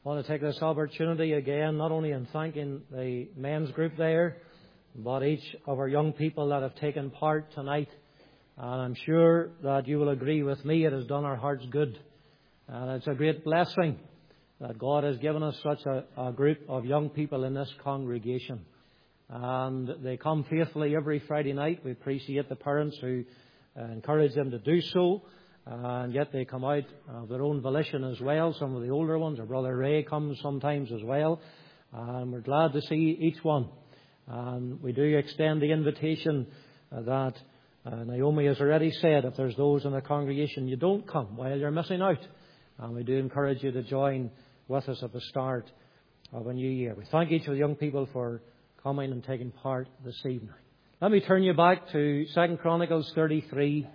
I want to take this opportunity again, not only in thanking the men's group there, but each of our young people that have taken part tonight. And I'm sure that you will agree with me, it has done our hearts good. And it's a great blessing that God has given us such a group of young people in this congregation. And they come faithfully every Friday night. We appreciate the parents who encourage them to do so. And yet they come out of their own volition as well. Some of the older ones, our brother Ray comes sometimes as well. And we're glad to see each one. And we do extend the invitation that Naomi has already said, if there's those in the congregation you don't come, well, you're missing out. And we do encourage you to join with us at the start of a new year. We thank each of the young people for coming and taking part this evening. Let me turn you back to 2 Chronicles 33.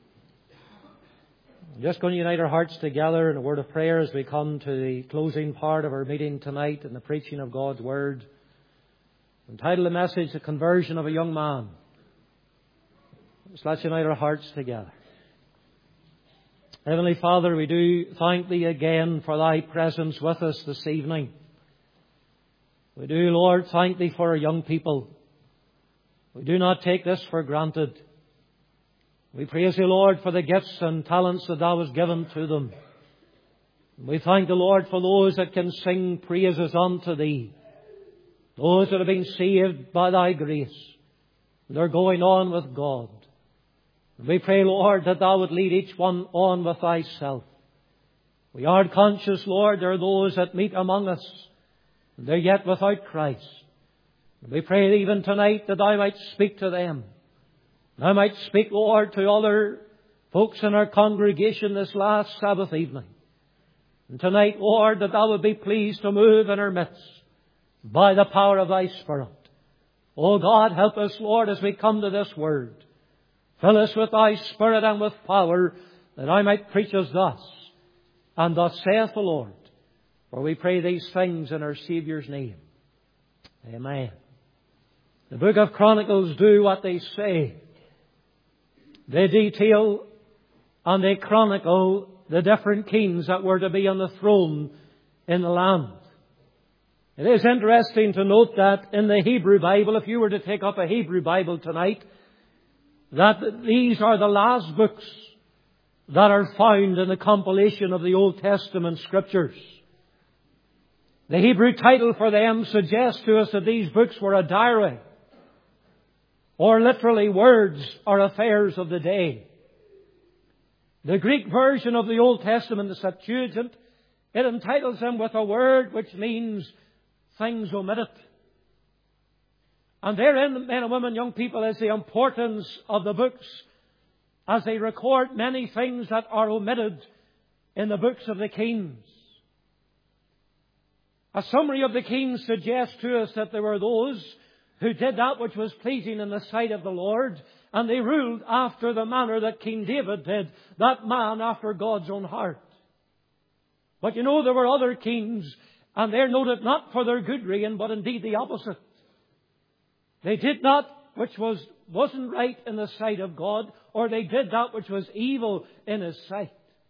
I'm just going to unite our hearts together in a word of prayer as we come to the closing part of our meeting tonight in the preaching of God's Word. Entitled the message, The Conversion of a Young Man. Let's unite our hearts together. Heavenly Father, we do thank Thee again for Thy presence with us this evening. We do, Lord, thank Thee for our young people. We do not take this for granted. We praise Thee, Lord, for the gifts and talents that Thou hast given to them. We thank the Lord for those that can sing praises unto Thee. Those that have been saved by Thy grace. They're going on with God. We pray, Lord, that Thou would lead each one on with Thyself. We are conscious, Lord, there are those that meet among us. And they're yet without Christ. We pray even tonight that Thou might speak to them. I might speak, Lord, to other folks in our congregation this last Sabbath evening. And tonight, Lord, that Thou would be pleased to move in our midst by the power of Thy Spirit. Oh God, help us, Lord, as we come to this Word. Fill us with Thy Spirit and with power, that I might preach us thus. And thus saith the Lord. For we pray these things in our Saviour's name. Amen. The book of Chronicles do what they say. They detail and they chronicle the different kings that were to be on the throne in the land. It is interesting to note that in the Hebrew Bible, if you were to take up a Hebrew Bible tonight, that these are the last books that are found in the compilation of the Old Testament Scriptures. The Hebrew title for them suggests to us that these books were a diary, or literally words or affairs of the day. The Greek version of the Old Testament, the Septuagint, it entitles them with a word which means things omitted. And therein, men and women, young people, is the importance of the books as they record many things that are omitted in the books of the kings. A summary of the kings suggests to us that there were those who did that which was pleasing in the sight of the Lord, and they ruled after the manner that King David did, that man after God's own heart. But you know, there were other kings, and they're noted not for their good reign, but indeed the opposite. They did that which wasn't right in the sight of God, or they did that which was evil in His sight.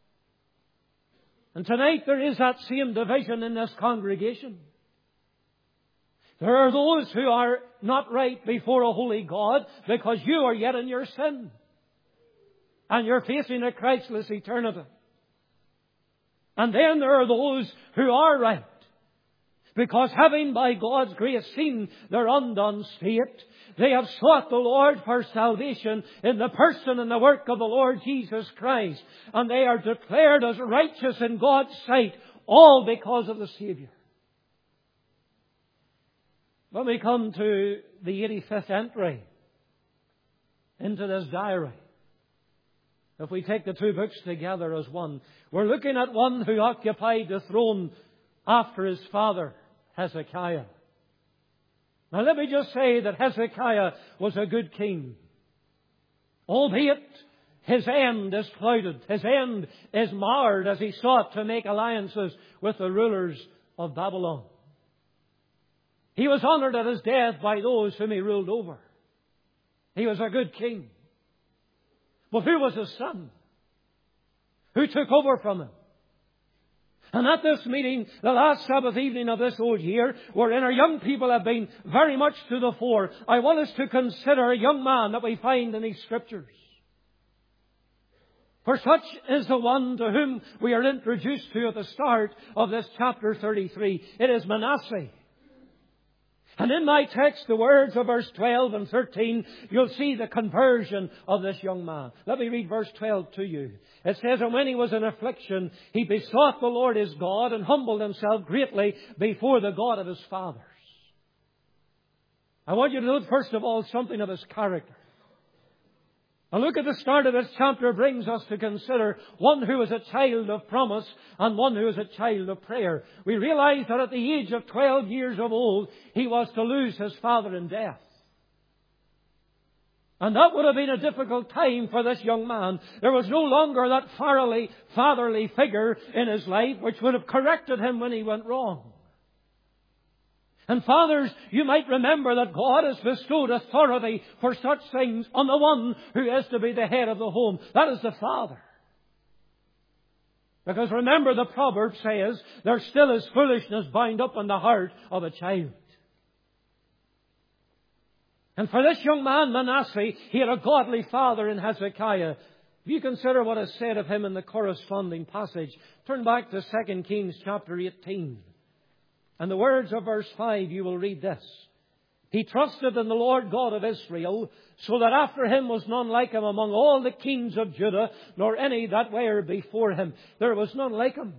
And tonight there is that same division in this congregation. There are those who are not right before a holy God because you are yet in your sin. And you're facing a Christless eternity. And then there are those who are right. Because having by God's grace seen their undone state, they have sought the Lord for salvation in the person and the work of the Lord Jesus Christ. And they are declared as righteous in God's sight, all because of the Saviour. When we come to the 85th entry into this diary, if we take the two books together as one, we're looking at one who occupied the throne after his father, Hezekiah. Now let me just say that Hezekiah was a good king. Albeit his end is clouded, his end is marred as he sought to make alliances with the rulers of Babylon. He was honoured at his death by those whom he ruled over. He was a good king. But who was his son? Who took over from him? And at this meeting, the last Sabbath evening of this old year, wherein our young people have been very much to the fore, I want us to consider a young man that we find in these Scriptures. For such is the one to whom we are introduced to at the start of this chapter 33. It is Manasseh. And in my text, the words of verse 12 and 13, you'll see the conversion of this young man. Let me read verse 12 to you. It says, "And when he was in affliction, he besought the Lord his God and humbled himself greatly before the God of his fathers." I want you to note, first of all, something of his character. A look at the start of this chapter brings us to consider one who is a child of promise and one who is a child of prayer. We realize that at the age of 12 years of old, he was to lose his father in death. And that would have been a difficult time for this young man. There was no longer that fatherly figure in his life which would have corrected him when he went wrong. And fathers, you might remember that God has bestowed authority for such things on the one who is to be the head of the home. That is the father. Because remember, the proverb says, "There still is foolishness bound up in the heart of a child." And for this young man, Manasseh, he had a godly father in Hezekiah. If you consider what is said of him in the corresponding passage, turn back to 2 Kings chapter 18. And the words of verse 5, you will read this. "He trusted in the Lord God of Israel, so that after him was none like him among all the kings of Judah, nor any that were before him." There was none like him.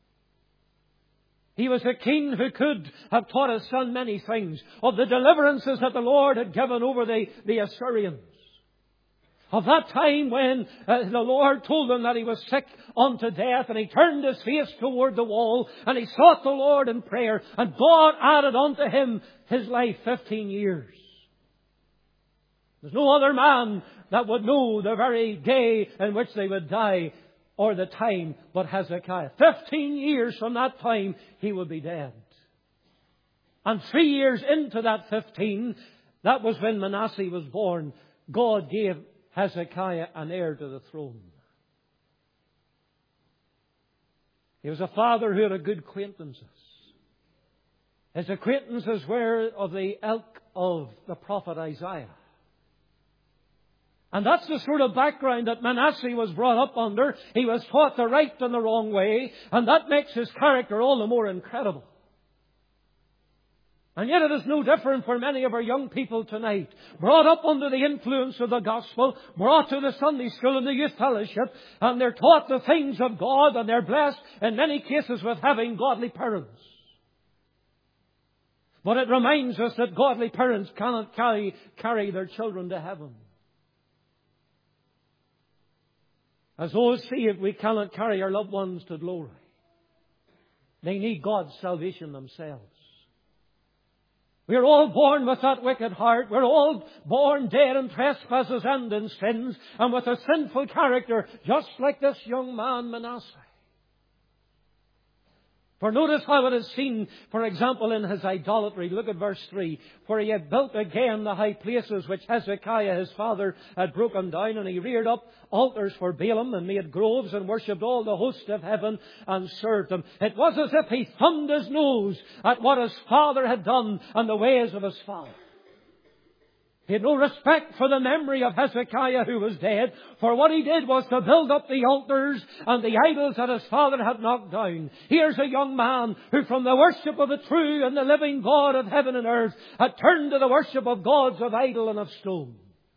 He was a king who could have taught his son many things of the deliverances that the Lord had given over the Assyrians. Of that time when the Lord told him that he was sick unto death, and he turned his face toward the wall and he sought the Lord in prayer, and God added unto him his life 15 years. There's no other man that would know the very day in which they would die or the time but Hezekiah. 15 years from that time he would be dead. And 3 years into that 15, that was when Manasseh was born, God gave Hezekiah an heir to the throne. He was a father who had good acquaintances. His acquaintances were of the ilk of the prophet Isaiah. And that's the sort of background that Manasseh was brought up under. He was taught the right and the wrong way, and that makes his character all the more incredible. And yet it is no different for many of our young people tonight. Brought up under the influence of the gospel, brought to the Sunday school and the youth fellowship, and they're taught the things of God, and they're blessed in many cases with having godly parents. But it reminds us that godly parents cannot carry their children to heaven. As those saved, we cannot carry our loved ones to glory. They need God's salvation themselves. We're all born with that wicked heart. We're all born dead in trespasses and in sins, and with a sinful character, just like this young man Manasseh. For notice how it is seen, for example, in his idolatry. Look at verse 3. "For he had built again the high places which Hezekiah his father had broken down, and he reared up altars for Baalim, and made groves, and worshipped all the host of heaven, and served them." It was as if he thumbed his nose at what his father had done and the ways of his father. He had no respect for the memory of Hezekiah who was dead, for what he did was to build up the altars and the idols that his father had knocked down. Here's a young man who from the worship of the true and the living God of heaven and earth had turned to the worship of gods of idol and of stone.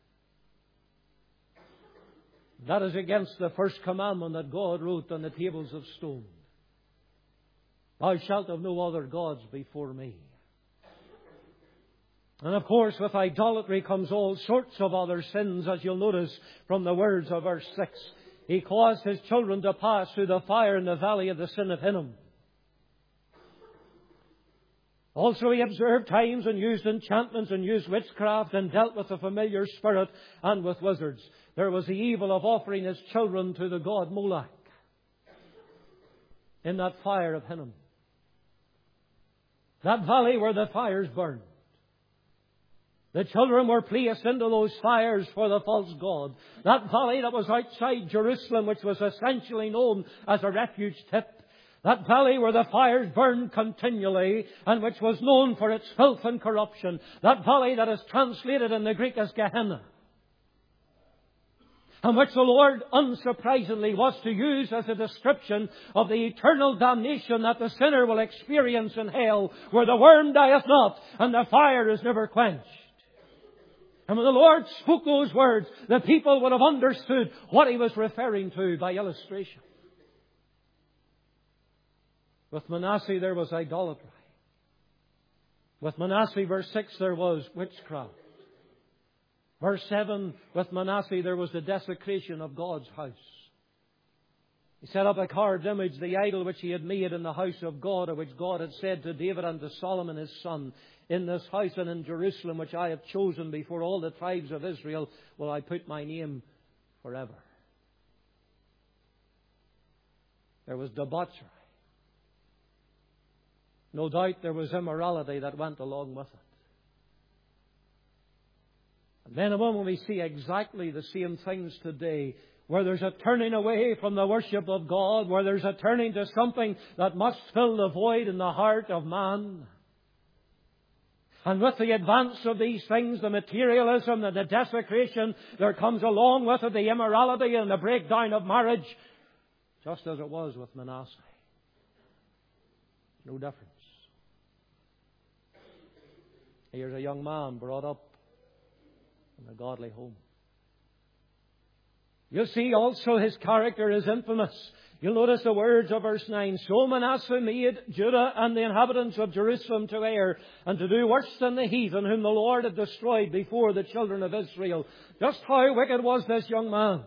That is against the first commandment that God wrote on the tables of stone. "Thou shalt have no other gods before me." And of course, with idolatry comes all sorts of other sins, as you'll notice from the words of verse 6. "He caused his children to pass through the fire in the valley of the sin of Hinnom." Also he observed times and used enchantments and used witchcraft and dealt with the familiar spirit and with wizards. There was the evil of offering his children to the god Moloch in that fire of Hinnom. That valley where the fires burned. The children were placed into those fires for the false god. That valley that was outside Jerusalem, which was essentially known as a refuge tip. That valley where the fires burned continually and which was known for its filth and corruption. That valley that is translated in the Greek as Gehenna. And which the Lord, unsurprisingly, was to use as a description of the eternal damnation that the sinner will experience in hell, where the worm dieth not and the fire is never quenched. And when the Lord spoke those words, the people would have understood what He was referring to by illustration. With Manasseh there was idolatry. With Manasseh, verse 6, there was witchcraft. Verse 7, with Manasseh there was the desecration of God's house. He set up a carved image, the idol which he had made in the house of God, of which God had said to David and to Solomon his son, in this house and in Jerusalem which I have chosen before all the tribes of Israel will I put my name forever. There was debauchery. No doubt there was immorality that went along with it. And then and women, we see exactly the same things today, where there's a turning away from the worship of God, where there's a turning to something that must fill the void in the heart of man. And with the advance of these things, the materialism and the desecration, there comes along with it the immorality and the breakdown of marriage, just as it was with Manasseh. No difference. Here's a young man brought up in a godly home. You see also his character is infamous. You'll notice the words of verse 9. So Manasseh made Judah and the inhabitants of Jerusalem to err and to do worse than the heathen whom the Lord had destroyed before the children of Israel. Just how wicked was this young man?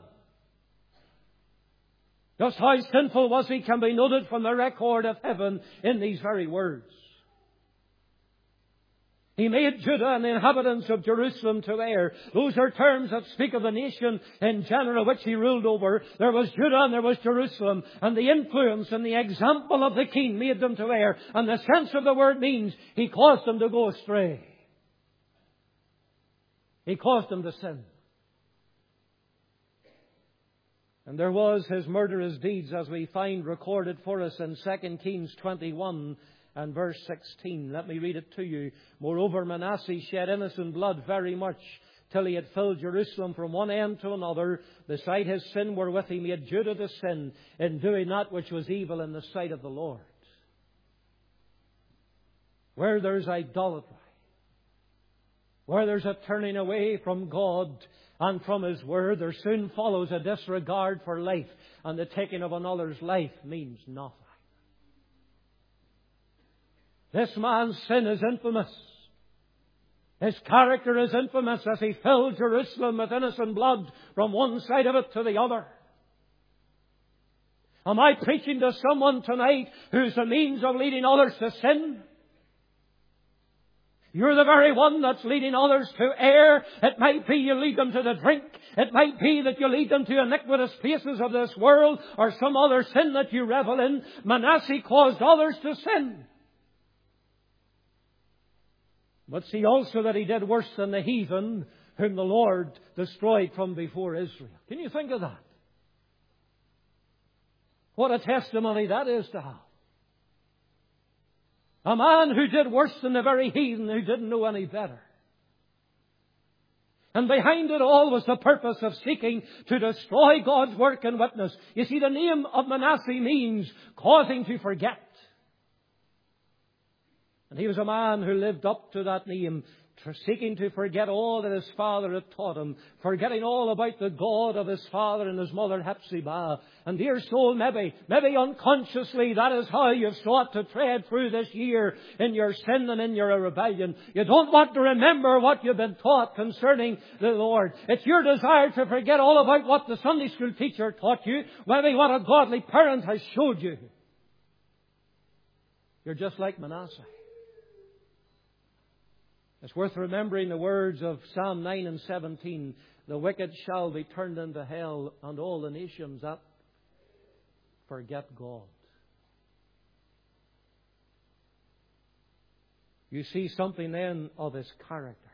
Just how sinful was he can be noted from the record of heaven in these very words. He made Judah and the inhabitants of Jerusalem to err. Those are terms that speak of the nation in general which he ruled over. There was Judah and there was Jerusalem. And the influence and the example of the king made them to err. And the sense of the word means he caused them to go astray. He caused them to sin. And there was his murderous deeds, as we find recorded for us in 2 Kings 21 and verse 16. Let me read it to you. Moreover, Manasseh shed innocent blood very much, till he had filled Jerusalem from one end to another. Beside his sin wherewith he made Judah to sin, in doing that which was evil in the sight of the Lord. Where there's idolatry, where there's a turning away from God and from His Word, there soon follows a disregard for life, and the taking of another's life means nothing. This man's sin is infamous. His character is infamous as he filled Jerusalem with innocent blood from one side of it to the other. Am I preaching to someone tonight who's the means of leading others to sin? You're the very one that's leading others to err. It might be you lead them to the drink. It might be that you lead them to iniquitous places of this world or some other sin that you revel in. Manasseh caused others to sin. But see also that he did worse than the heathen whom the Lord destroyed from before Israel. Can you think of that? What a testimony that is to have. A man who did worse than the very heathen who didn't know any better. And behind it all was the purpose of seeking to destroy God's work and witness. You see, the name of Manasseh means causing to forget. And he was a man who lived up to that name, seeking to forget all that his father had taught him, forgetting all about the God of his father and his mother Hephzibah. And dear soul, maybe unconsciously that is how you've sought to tread through this year in your sin and in your rebellion. You don't want to remember what you've been taught concerning the Lord. It's your desire to forget all about what the Sunday school teacher taught you, maybe what a godly parent has showed you. You're just like Manasseh. It's worth remembering the words of Psalm 9 and 17. The wicked shall be turned into hell, and all the nations that forget God. You see something then of his character.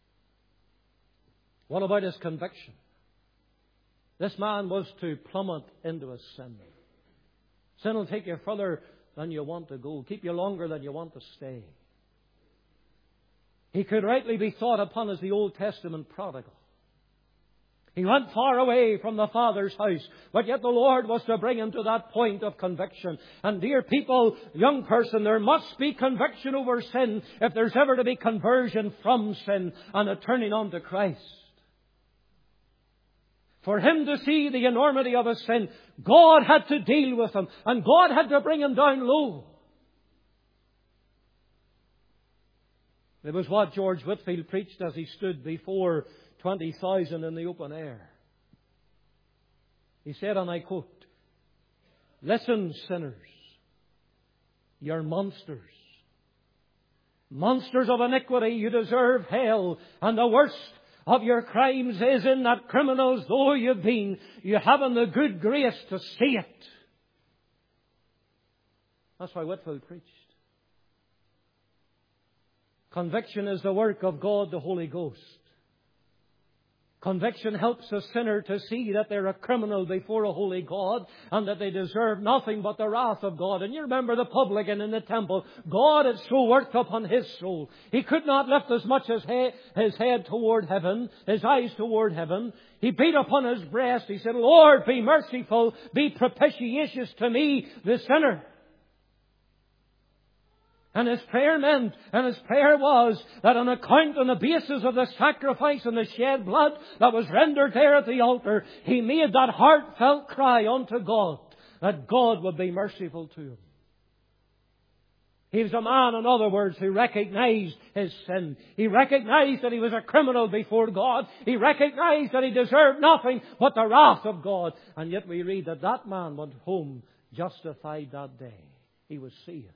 What about his conviction? This man was to plummet into his sin. Sin will take you further than you want to go, keep you longer than you want to stay. He could rightly be thought upon as the Old Testament prodigal. He went far away from the Father's house, but yet the Lord was to bring him to that point of conviction. And dear people, young person, there must be conviction over sin if there's ever to be conversion from sin and a turning on to Christ. For him to see the enormity of his sin, God had to deal with him, and God had to bring him down low. It was what George Whitefield preached as he stood before 20,000 in the open air. He said, and I quote, "Listen, sinners, you're monsters. Monsters of iniquity, you deserve hell, and the worst of your crimes is in that criminals though you've been, you haven't the good grace to see it." That's why Whitefield preached. Conviction is the work of God, the Holy Ghost. Conviction helps a sinner to see that they're a criminal before a holy God and that they deserve nothing but the wrath of God. And you remember the publican in the temple. God had so worked upon his soul. He could not lift as much as his head toward heaven, his eyes toward heaven. He beat upon his breast. He said, "Lord, be merciful, be propitious to me, the sinner." And his prayer meant, and his prayer was, that on account, on the basis of the sacrifice and the shed blood that was rendered there at the altar, he made that heartfelt cry unto God, that God would be merciful to him. He was a man, in other words, who recognized his sin. He recognized that he was a criminal before God. He recognized that he deserved nothing but the wrath of God. And yet we read that that man went home justified that day. He was saved.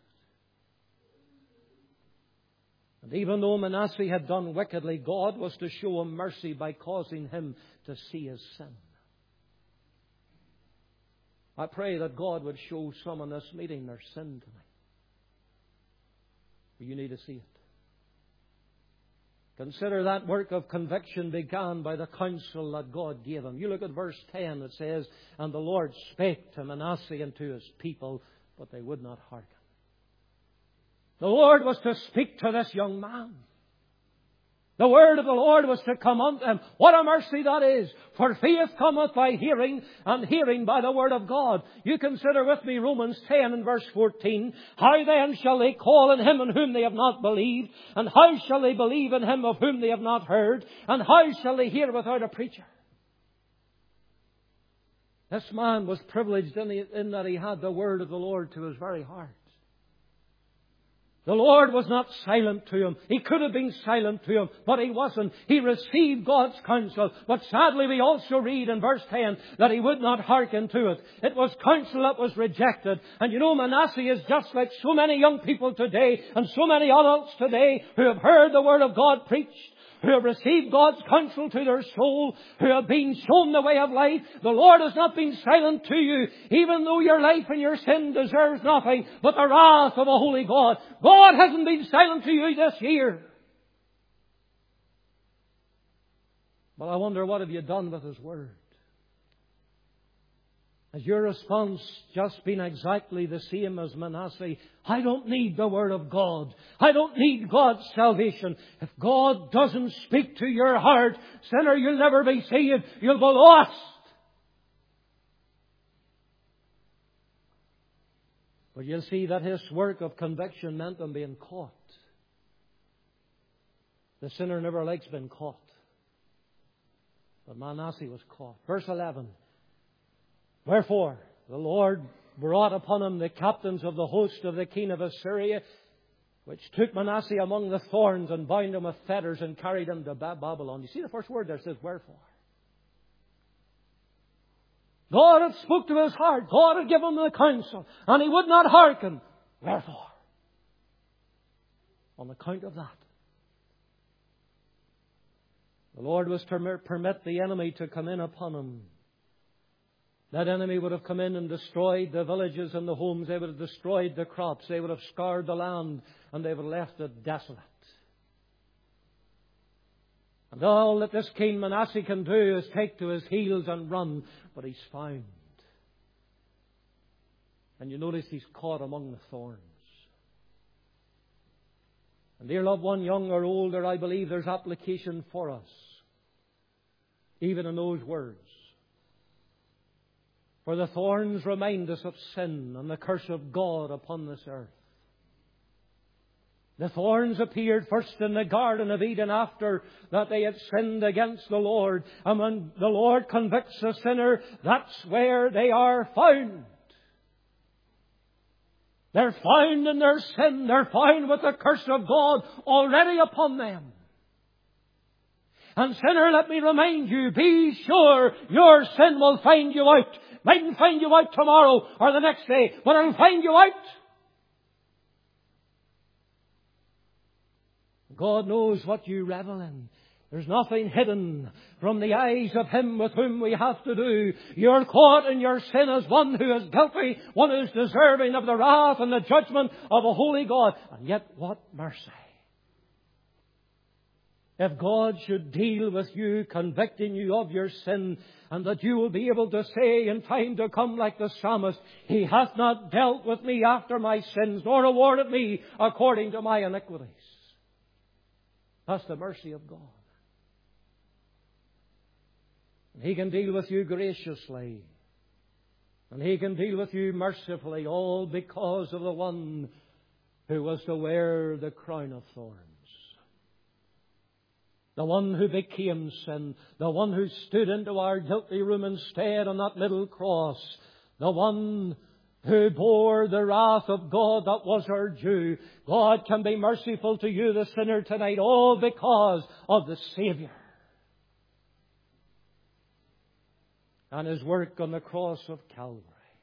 And even though Manasseh had done wickedly, God was to show him mercy by causing him to see his sin. I pray that God would show some in this meeting their sin tonight. You need to see it. Consider that work of conviction began by the counsel that God gave him. You look at verse 10, it says, "And the Lord spake to Manasseh and to his people, but they would not hearken." The Lord was to speak to this young man. The word of the Lord was to come unto him. What a mercy that is! For faith cometh by hearing, and hearing by the word of God. You consider with me Romans 10 and verse 14. "How then shall they call on him in whom they have not believed? And how shall they believe in him of whom they have not heard? And how shall they hear without a preacher?" This man was privileged in that he had the word of the Lord to his very heart. The Lord was not silent to him. He could have been silent to him, but he wasn't. He received God's counsel. But sadly we also read in verse 10 that he would not hearken to it. It was counsel that was rejected. And you know, Manasseh is just like so many young people today and so many adults today who have heard the word of God preached, who have received God's counsel to their soul, who have been shown the way of life. The Lord has not been silent to you, even though your life and your sin deserves nothing but the wrath of a holy God. God hasn't been silent to you this year. But I wonder, what have you done with His Word? Has your response just been exactly the same as Manasseh? I don't need the Word of God. I don't need God's salvation. If God doesn't speak to your heart, sinner, you'll never be saved. You'll be lost. But you'll see that his work of conviction meant him being caught. The sinner never likes being caught. But Manasseh was caught. Verse 11. "Wherefore the Lord brought upon him the captains of the host of the king of Assyria, which took Manasseh among the thorns and bound him with fetters and carried him to Babylon." You see the first word there says, "wherefore." God had spoke to his heart. God had given him the counsel. And he would not hearken. Wherefore? On account of that, the Lord was to permit the enemy to come in upon him. That enemy would have come in and destroyed the villages and the homes. They would have destroyed the crops. They would have scoured the land, and they would have left it desolate. And all that this King Manasseh can do is take to his heels and run. But he's found. And you notice he's caught among the thorns. And dear loved one, young or older, I believe there's application for us, even in those words. For the thorns remind us of sin and the curse of God upon this earth. The thorns appeared first in the Garden of Eden after that they had sinned against the Lord. And when the Lord convicts a sinner, that's where they are found. They're found in their sin. They're found with the curse of God already upon them. And sinner, let me remind you, be sure your sin will find you out. Mightn't find you out tomorrow or the next day, but it'll find you out. God knows what you revel in. There's nothing hidden from the eyes of Him with whom we have to do. You're caught in your sin as one who is guilty, one who is deserving of the wrath and the judgment of a holy God. And yet what mercy! If God should deal with you, convicting you of your sin, and that you will be able to say in time to come like the psalmist, He hath not dealt with me after my sins, nor rewarded me according to my iniquities. That's the mercy of God. And He can deal with you graciously. And He can deal with you mercifully, all because of the one who was to wear the crown of thorns. The one who became sin. The one who stood into our guilty room instead on that little cross. The one who bore the wrath of God that was our due. God can be merciful to you, the sinner, tonight, all because of the Saviour and His work on the cross of Calvary.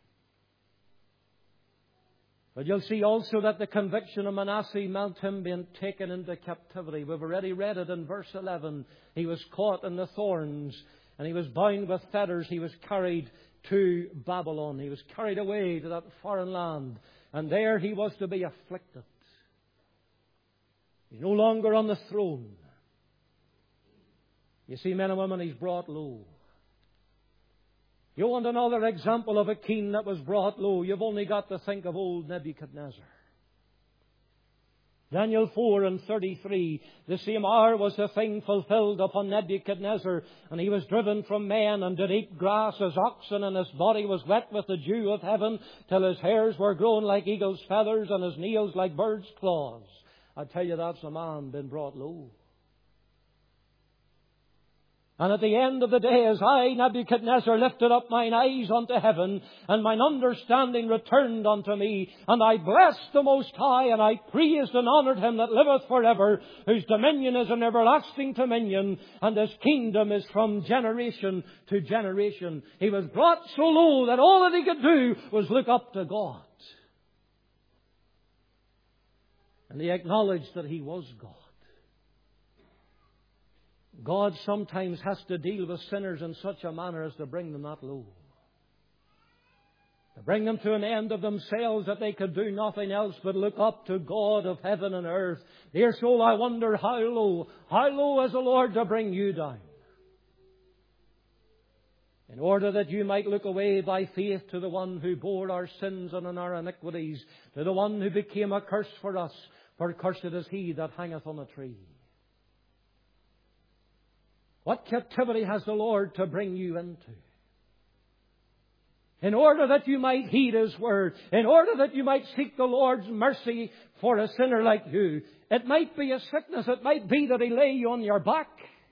But you'll see also that the conviction of Manasseh meant him being taken into captivity. We've already read it in verse 11. He was caught in the thorns and he was bound with fetters. He was carried to Babylon. He was carried away to that foreign land. And there he was to be afflicted. He's no longer on the throne. You see, men and women, he's brought low. You want another example of a king that was brought low? You've only got to think of old Nebuchadnezzar. Daniel 4:33, the same hour was the thing fulfilled upon Nebuchadnezzar, and he was driven from men and did eat grass as oxen, and his body was wet with the dew of heaven, till his hairs were grown like eagle's feathers, and his nails like birds' claws. I tell you, that's a man been brought low. And at the end of the day, as I, Nebuchadnezzar, lifted up mine eyes unto heaven, and mine understanding returned unto me, and I blessed the Most High, and I praised and honoured Him that liveth forever, whose dominion is an everlasting dominion, and His kingdom is from generation to generation. He was brought so low that all that he could do was look up to God. And he acknowledged that he was God. God sometimes has to deal with sinners in such a manner as to bring them that low. To bring them to an end of themselves that they could do nothing else but look up to God of heaven and earth. Dear soul, I wonder how low is the Lord to bring you down? In order that you might look away by faith to the one who bore our sins and our iniquities, to the one who became a curse for us, for cursed is he that hangeth on a tree. What captivity has the Lord to bring you into? In order that you might heed His word, in order that you might seek the Lord's mercy for a sinner like you. It might be a sickness. It might be that He lay you on your back.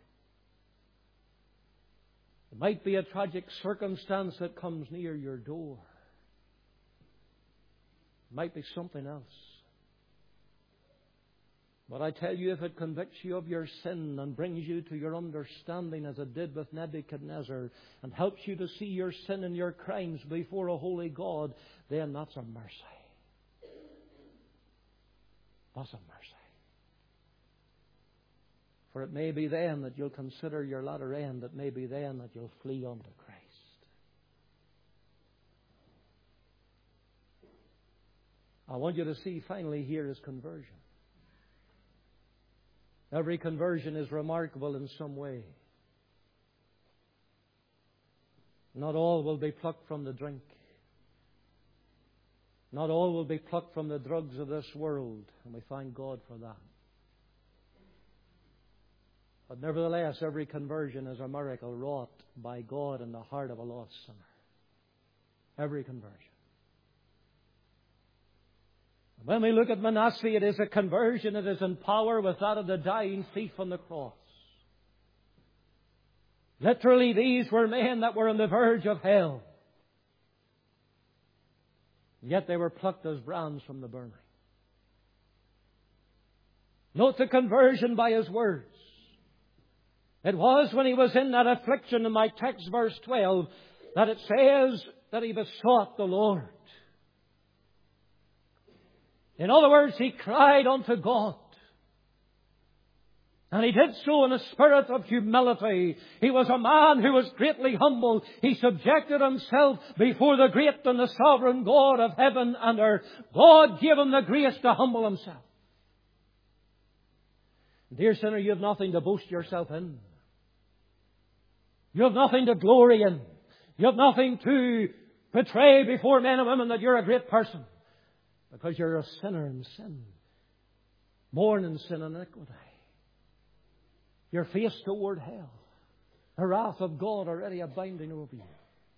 It might be a tragic circumstance that comes near your door. It might be something else. But I tell you, if it convicts you of your sin and brings you to your understanding as it did with Nebuchadnezzar and helps you to see your sin and your crimes before a holy God, then that's a mercy. That's a mercy. For it may be then that you'll consider your latter end. It may be then that you'll flee unto Christ. I want you to see finally here is conversion. Every conversion is remarkable in some way. Not all will be plucked from the drink. Not all will be plucked from the drugs of this world, and we thank God for that. But nevertheless, every conversion is a miracle wrought by God in the heart of a lost sinner. Every conversion. When we look at Manasseh, it is a conversion that is in power with that of the dying thief on the cross. Literally, these were men that were on the verge of hell. Yet they were plucked as brands from the burning. Note the conversion by his words. It was when he was in that affliction in my text, verse 12, that it says that he besought the Lord. In other words, he cried unto God. And he did so in a spirit of humility. He was a man who was greatly humble. He subjected himself before the great and the sovereign God of heaven and earth. God gave him the grace to humble himself. Dear sinner, you have nothing to boast yourself in. You have nothing to glory in. You have nothing to portray before men and women that you're a great person. Because you're a sinner in sin. Born in sin and iniquity. Your face toward hell. The wrath of God already abounding over you.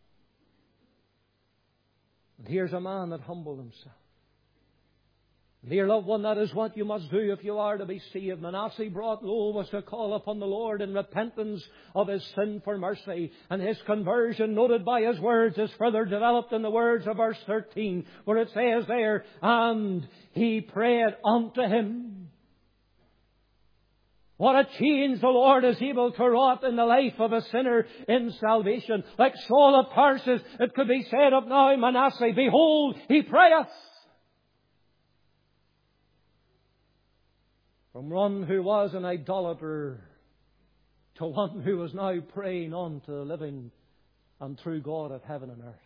And here's a man that humbled himself. Dear loved one, that is what you must do if you are to be saved. Manasseh brought low was to call upon the Lord in repentance of his sin for mercy. And his conversion, noted by his words, is further developed in the words of verse 13, where it says there, and he prayed unto him. What a change the Lord is able to wrought in the life of a sinner in salvation. Like Saul of Tarsus, it could be said of now Manasseh, behold, he prayeth. From one who was an idolater to one who was now praying on to the living and true God of heaven and earth.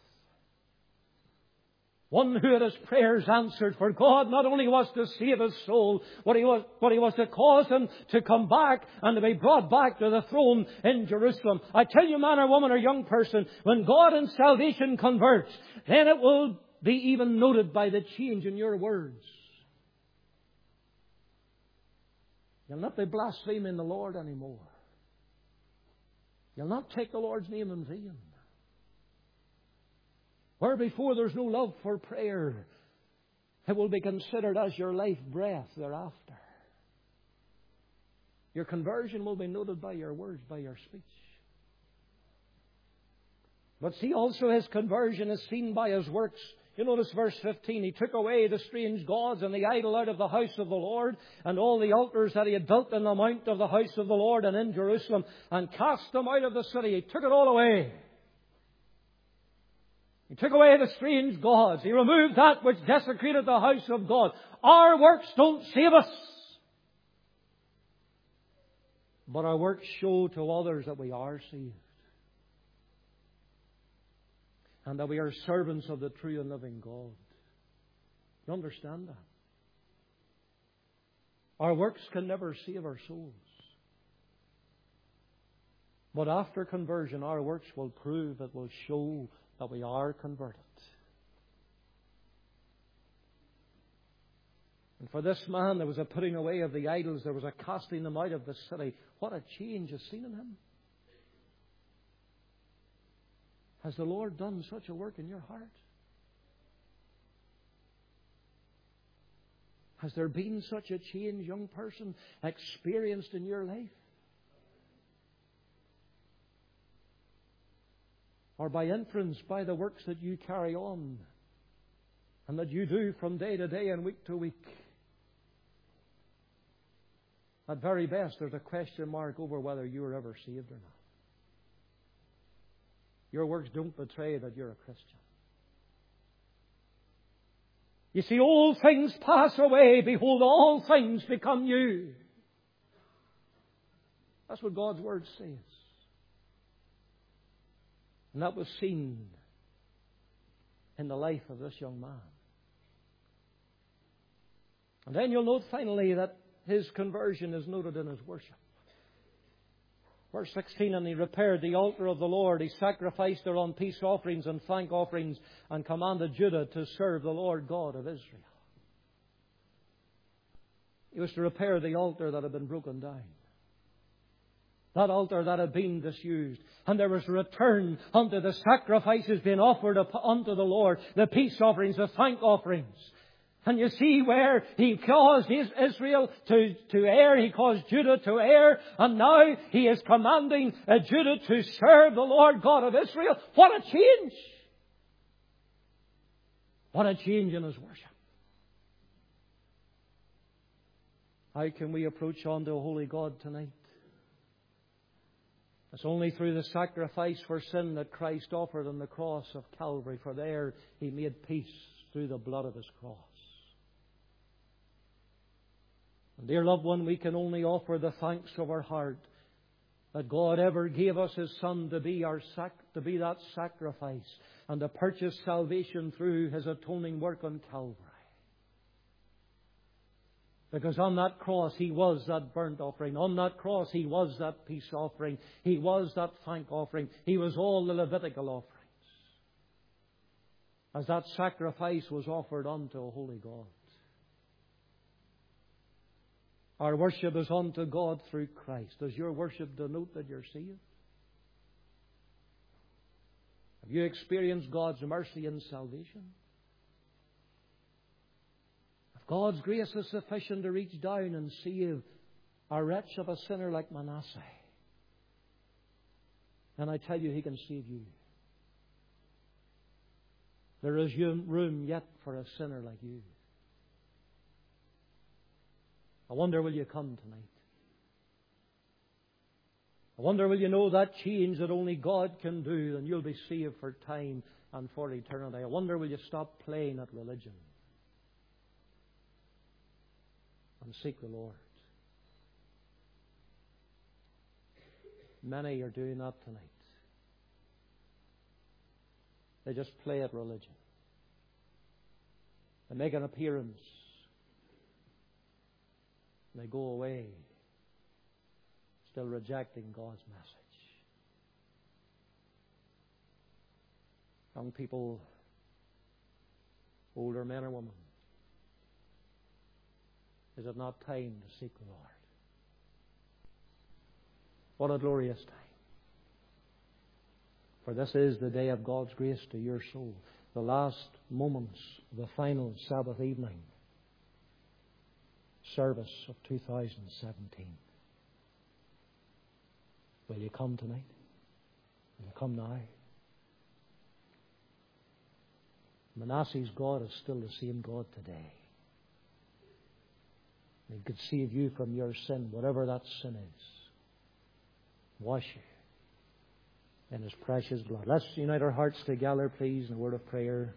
One who had his prayers answered, for God not only was to save his soul, but he was to cause him to come back and to be brought back to the throne in Jerusalem. I tell you, man or woman or young person, when God in salvation converts, then it will be even noted by the change in your words. You'll not be blaspheming the Lord anymore. You'll not take the Lord's name in vain. Where before there's no love for prayer, it will be considered as your life breath thereafter. Your conversion will be noted by your words, by your speech. But see also his conversion is seen by his works. You notice verse 15, he took away the strange gods and the idol out of the house of the Lord, and all the altars that he had built in the mount of the house of the Lord and in Jerusalem, and cast them out of the city. He took it all away. He took away the strange gods. He removed that which desecrated the house of God. Our works don't save us. But our works show to others that we are saved. And that we are servants of the true and living God. You understand that? Our works can never save our souls. But after conversion, our works will prove, it will show that we are converted. And for this man, there was a putting away of the idols. There was a casting them out of the city. What a change is seen in him. Has the Lord done such a work in your heart? Has there been such a change, young person, experienced in your life? Or by inference, by the works that you carry on and that you do from day to day and week to week? At very best, there's a question mark over whether you were ever saved or not. Your works don't betray that you're a Christian. You see, all things pass away. Behold, all things become new. That's what God's Word says. And that was seen in the life of this young man. And then you'll note finally that his conversion is noted in his worship. Verse 16, and he repaired the altar of the Lord. He sacrificed thereon peace offerings and thank offerings, and commanded Judah to serve the Lord God of Israel. He was to repair the altar that had been broken down. That altar that had been disused. And there was a return unto the sacrifices being offered unto the Lord, the peace offerings, the thank offerings. And you see where He caused Israel to err, He caused Judah to err, and now He is commanding Judah to serve the Lord God of Israel. What a change! What a change in His worship. How can we approach unto a holy God tonight? It's only through the sacrifice for sin that Christ offered on the cross of Calvary, for there He made peace through the blood of His cross. And dear loved one, we can only offer the thanks of our heart that God ever gave us His Son to be that sacrifice and to purchase salvation through His atoning work on Calvary. Because on that cross He was that burnt offering. On that cross He was that peace offering. He was that thank offering. He was all the Levitical offerings. As that sacrifice was offered unto a holy God. Our worship is unto God through Christ. Does your worship denote that you're saved? Have you experienced God's mercy and salvation? If God's grace is sufficient to reach down and save a wretch of a sinner like Manasseh, then I tell you, He can save you. There is room yet for a sinner like you. I wonder, will you come tonight? I wonder, will you know that change that only God can do, and you'll be saved for time and for eternity? I wonder, will you stop playing at religion and seek the Lord? Many are doing that tonight. They just play at religion. They make an appearance. They go away, still rejecting God's message. Young people, older men or women, is it not time to seek the Lord? What a glorious time. For this is the day of God's grace to your soul. The last moments of the final Sabbath evening service of 2017. Will you come tonight? Will you come now? Manasseh's God is still the same God today. He could save you from your sin, whatever that sin is. Wash you in His precious blood. Let's unite our hearts together, please, in a word of prayer.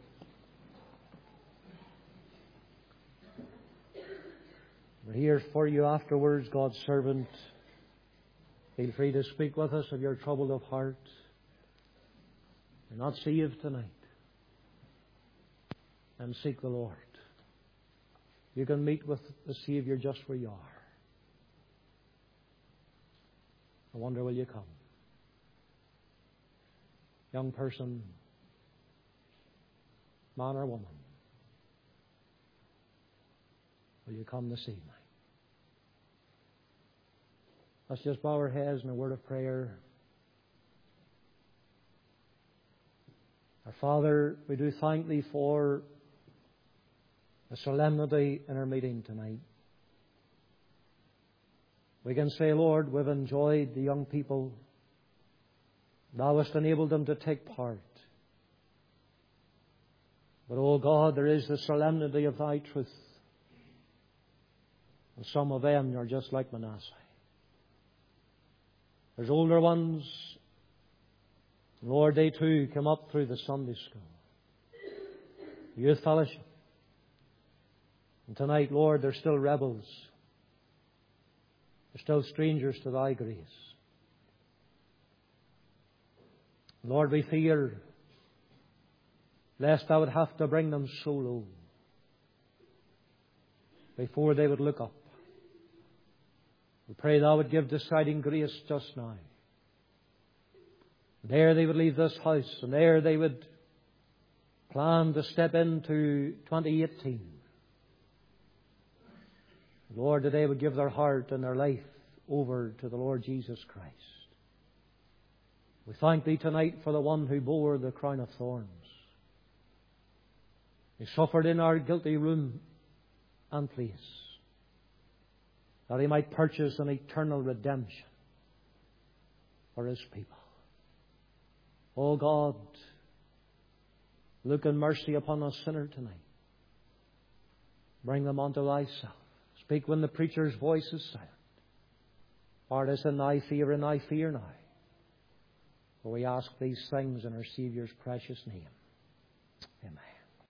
We're here for you afterwards, God's servant. Feel free to speak with us of your trouble of heart. You're not saved tonight. And seek the Lord. You can meet with the Savior just where you are. I wonder, will you come? Young person, man or woman, will you come this evening? Let's just bow our heads in a word of prayer. Our Father, we do thank Thee for the solemnity in our meeting tonight. We can say, Lord, we've enjoyed the young people. Thou hast enabled them to take part. But, oh God, there is the solemnity of Thy truth. And some of them are just like Manasseh. There's older ones. Lord, they too come up through the Sunday school, youth fellowship. And tonight, Lord, they're still rebels. They're still strangers to Thy grace. Lord, we fear lest Thou would have to bring them so low before they would look up. We pray Thou would give deciding grace just now. There they would leave this house, and there they would plan to step into 2018. Lord, that they would give their heart and their life over to the Lord Jesus Christ. We thank Thee tonight for the one who bore the crown of thorns. He suffered in our guilty room and place, that He might purchase an eternal redemption for His people. O God, look in mercy upon a sinner tonight. Bring them unto Thyself. Speak when the preacher's voice is silent. For it is in Thy fear and Thy fear now. For we ask these things in our Saviour's precious name. Amen.